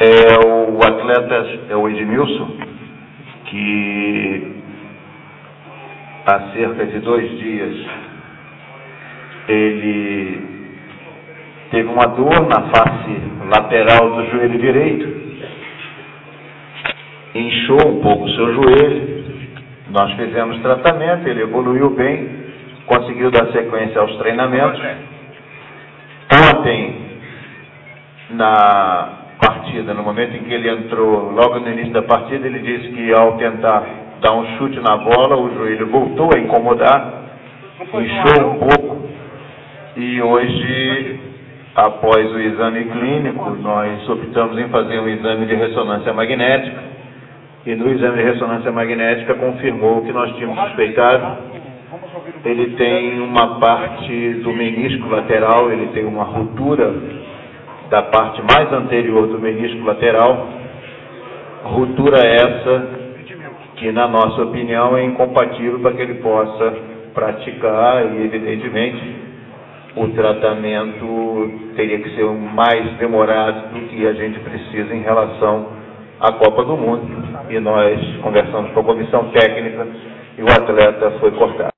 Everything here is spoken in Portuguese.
O atleta é o Edmilson, que há cerca de 2 dias ele teve uma dor na face lateral do joelho direito, inchou um pouco o seu joelho, nós fizemos tratamento, ele evoluiu bem, conseguiu dar sequência aos treinamentos. Ontem, na partida, no momento em que ele entrou, logo no início da partida, ele disse que ao tentar dar um chute na bola, o joelho voltou a incomodar, inchou um pouco, e hoje, após o exame clínico, nós optamos em fazer um exame de ressonância magnética, e no exame de ressonância magnética confirmou o que nós tínhamos suspeitado. Ele tem uma parte do menisco lateral, ele tem uma ruptura da parte mais anterior do menisco lateral, ruptura essa que, na nossa opinião, é incompatível para que ele possa praticar, e evidentemente o tratamento teria que ser mais demorado do que a gente precisa em relação à Copa do Mundo, e nós conversamos com a comissão técnica e o atleta foi cortado.